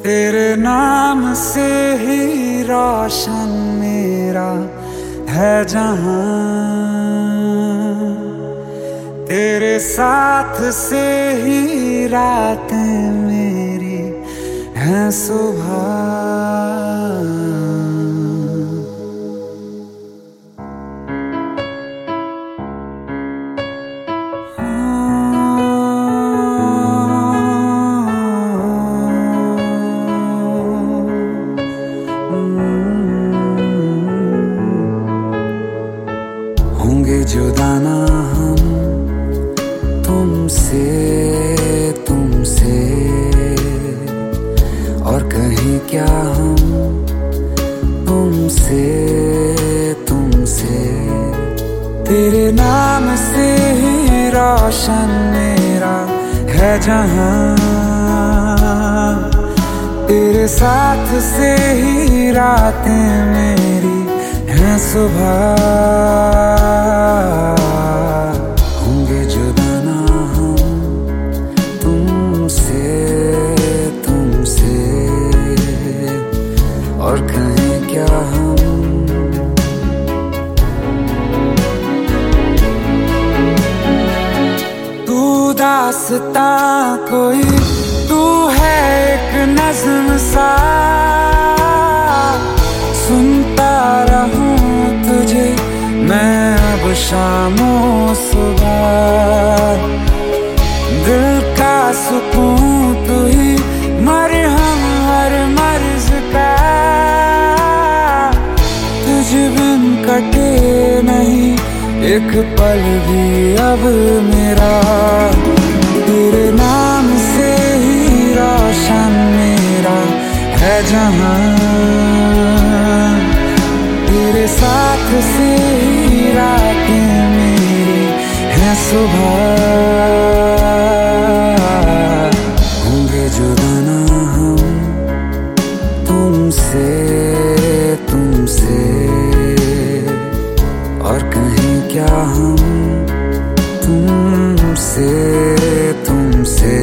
तेरे नाम से ही रोशन मेरा है जहां, तेरे साथ से ही रातें मेरी हैं सुबह। होंगे जुदा ना हम तुमसे, तुमसे और कहीं क्या हम तुमसे, तुमसे। तेरे नाम से ही रोशन मेरा है जहां, तेरे साथ से ही रातें मेरी हैं सुबह। होंगे जुदा ना हम तुमसे, तुमसे और कहीं क्या हम। तू दास्तां कोई, तू है एक नज़्म सा, सुनता रहूं तुझे मैं अब शामों सुबह। दिल का सुकून तू ही, मरहम हर मर्ज का, तुझ बिन कटे नहीं एक पल भी अब मेरा। तेरे नाम से ही रोशन मेरा है जहां, तेरे साथ से ही रातें मेरी हैं सुबह। होंगे जुदा ना हम तुमसे, तुमसे और कहीं क्या हम तुमसे, तुमसे।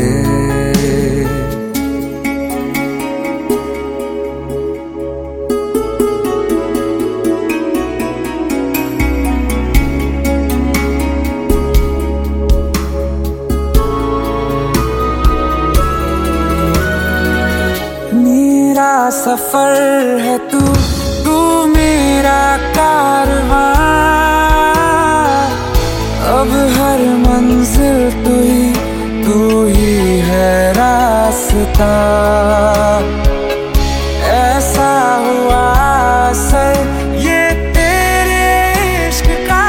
मेरा सफर है तू, तू मेरा कारवां, अब हर मंजिल तू ही है रास्ता। ऐसा हुआ असर ये तेरे इश्क का,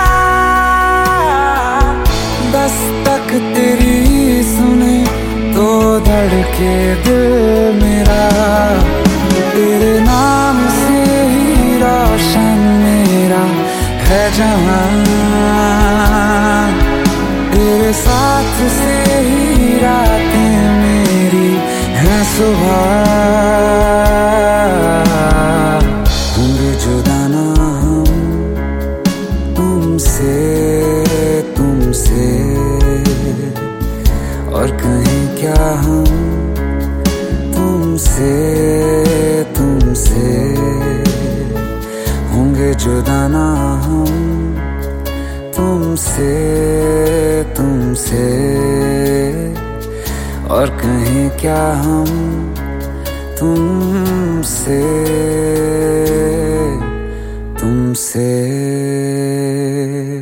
दस्तक तेरी सुने तो धड़के दिल मेरा। तेरे नाम से ही रोशन मेरा है जहां, तेरे साथ से ही रातें मेरी हैं सुबह। होंगे जुदा ना हम तुमसे, तुमसे और कहीं क्या हम तुमसे, तुमसे। होंगे जुदा ना हम तुमसे, तुमसे और कहीं क्या हम तुमसे, तुमसे।